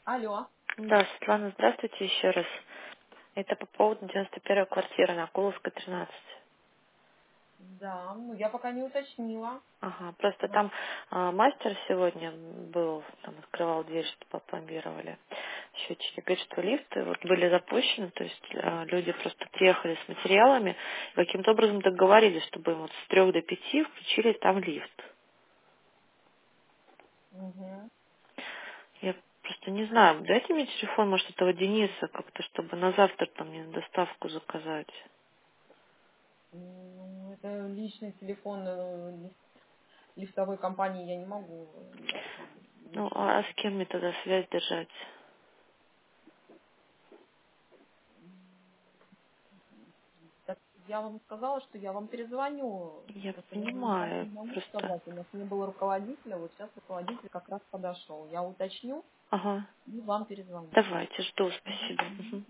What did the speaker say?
Алло. Да, Светлана, здравствуйте еще раз. Это по поводу 91-й квартиры на Куловской, 13. Да, ну я пока не уточнила. Ага, просто Да. там мастер сегодня был, там открывал дверь, чтобы опломбировали счетчики. Говорит, что лифты вот были запущены, то есть люди просто приехали с материалами, и каким-то образом договорились, чтобы им вот с 3 до 5 включили там лифт. Угу. Я просто не знаю, дайте мне телефон, может, этого Дениса как-то, чтобы на завтра там мне доставку заказать. Ну, это личный телефон лифтовой компании, я не могу дать вам Ну, личный. а с кем мне тогда связь держать? Так я вам сказала, что я вам перезвоню. Я Просто я вам сейчас понимаю, не могу просто... сказать. У нас не было руководителя, вот сейчас руководитель как раз подошел. Я уточню Ага, и вам перезвоню. давайте, жду, Мгм. спасибо. Мгм. Мгм.